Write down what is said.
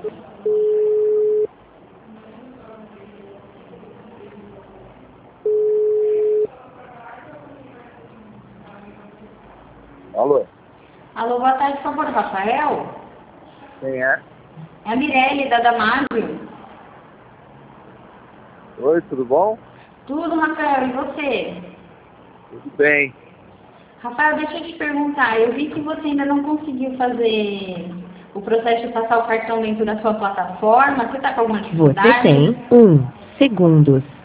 Alô? Alô, boa tarde, por favor, Rafael. Quem é? É a Mirelle, da Damásio. Oi, tudo bom? Tudo, Rafael, e você? Tudo bem. Rafael, deixa eu te perguntar, eu vi que você ainda não conseguiu fazer o processo de passar o cartão dentro da sua plataforma. Você está com alguma Você dificuldade? tem 1 segundo.